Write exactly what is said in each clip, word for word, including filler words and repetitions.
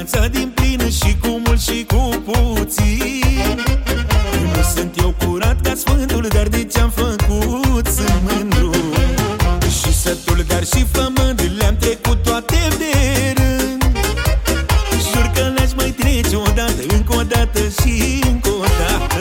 viața din plină și cu mult și cu puțin. Nu sunt eu curat ca sfântul, dar de ce-am făcut sunt mândru. Și sătul, dar și flămând, le-am trecut toate de rând. Jur că n-aș mai trece odată, încă o dată și încă o dată.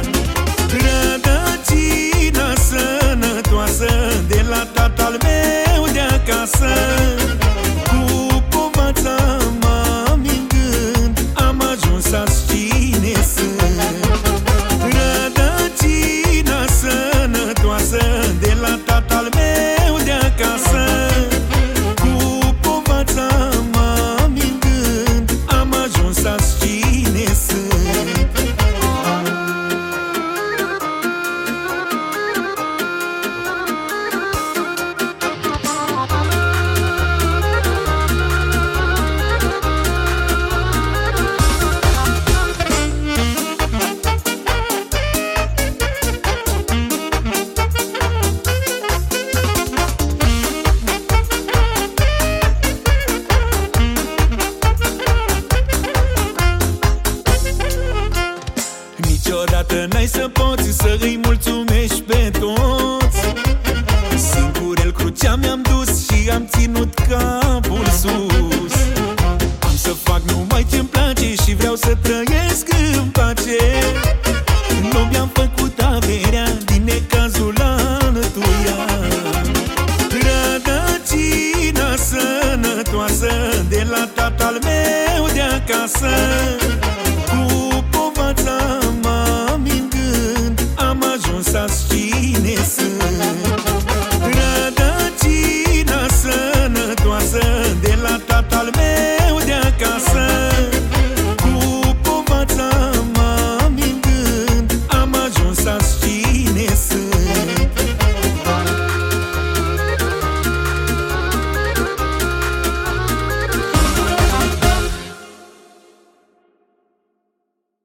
Rădăcina sănătoasă de la tatăl meu de acasă. Cu povața mami în gând am ajuns să-ți cine sunt. Rădăcina sănătoasă de la tatăl meu de acasă. Cu povața mami în gând am ajuns să-ți cine sunt. Niciodată n-ai să poți să îi mulțumești pe toți. Singur el crucea mi-am dus și am ținut capul sus. Am să fac numai ce-mi place și vreau să trăiesc în pace. Nu mi-am făcut averea din necazul altuia. Rădăcina sănătoasă de la tatăl meu de acasă.